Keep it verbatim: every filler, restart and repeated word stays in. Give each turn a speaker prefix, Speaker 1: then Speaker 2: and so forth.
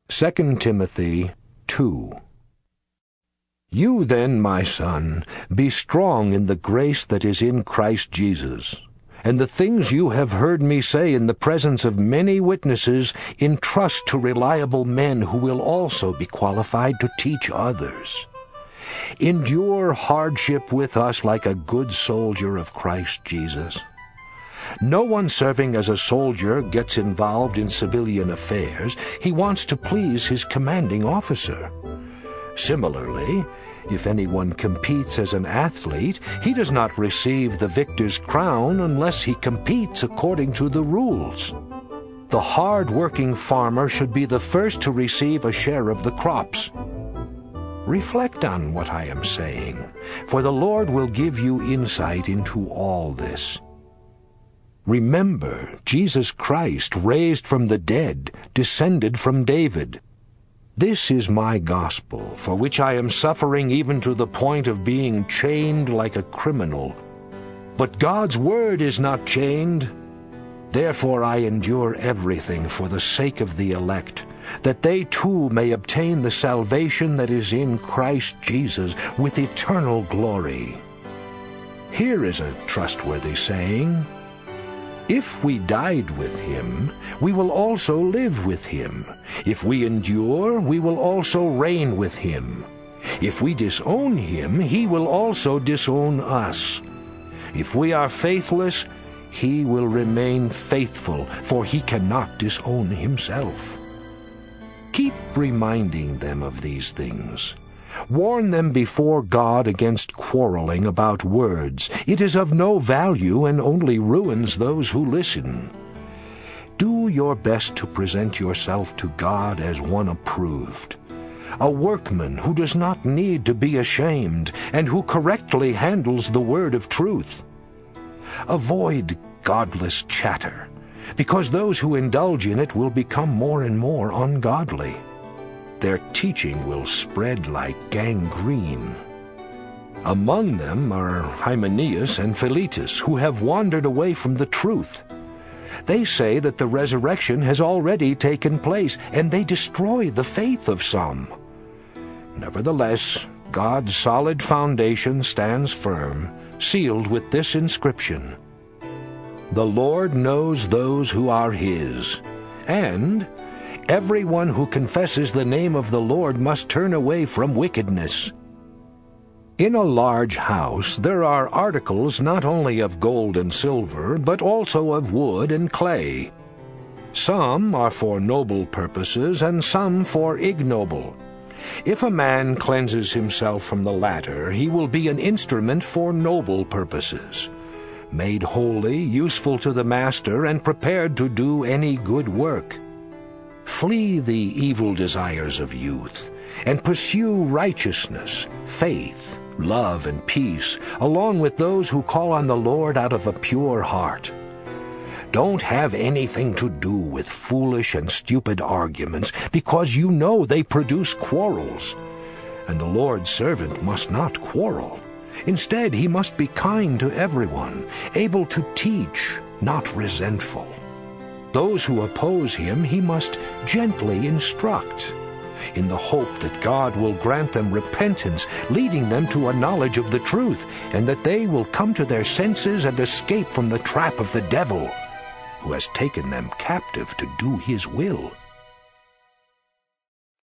Speaker 1: Second Timothy two. You then, my son, be strong in the grace that is in Christ Jesus. And the things you have heard me say in the presence of many witnesses, entrust to reliable men who will also be qualified to teach others. Endure hardship with us like a good soldier of Christ Jesus. No one serving as a soldier gets involved in civilian affairs. He wants to please his commanding officer. Similarly, if anyone competes as an athlete, he does not receive the victor's crown unless he competes according to the rules. The hard-working farmer should be the first to receive a share of the crops. Reflect on what I am saying, for the Lord will give you insight into all this. Remember, Jesus Christ, raised from the dead, descended from David. This is my gospel, for which I am suffering even to the point of being chained like a criminal. But God's word is not chained. Therefore I endure everything for the sake of the elect, that they too may obtain the salvation that is in Christ Jesus with eternal glory. Here is a trustworthy saying: if we died with him, we will also live with him. If we endure, we will also reign with him. If we disown him, he will also disown us. If we are faithless, he will remain faithful, for he cannot disown himself. Keep reminding them of these things. Warn them before God against quarreling about words. It is of no value and only ruins those who listen. Do your best to present yourself to God as one approved, a workman who does not need to be ashamed and who correctly handles the word of truth. Avoid godless chatter, because those who indulge in it will become more and more ungodly. Their teaching will spread like gangrene. Among them are Hymenaeus and Philetus, who have wandered away from the truth. They say that the resurrection has already taken place, and they destroy the faith of some. Nevertheless, God's solid foundation stands firm, sealed with this inscription: The Lord knows those who are his, and everyone who confesses the name of the Lord must turn away from wickedness. In a large house there are articles not only of gold and silver, but also of wood and clay. Some are for noble purposes, and some for ignoble. If a man cleanses himself from the latter, he will be an instrument for noble purposes, made holy, useful to the master, and prepared to do any good work. Flee the evil desires of youth, and pursue righteousness, faith, love, and peace, along with those who call on the Lord out of a pure heart. Don't have anything to do with foolish and stupid arguments, because you know they produce quarrels. And the Lord's servant must not quarrel. Instead, he must be kind to everyone, able to teach, not resentful. Those who oppose him he must gently instruct, in the hope that God will grant them repentance, leading them to a knowledge of the truth, and that they will come to their senses and escape from the trap of the devil, who has taken them captive to do his will.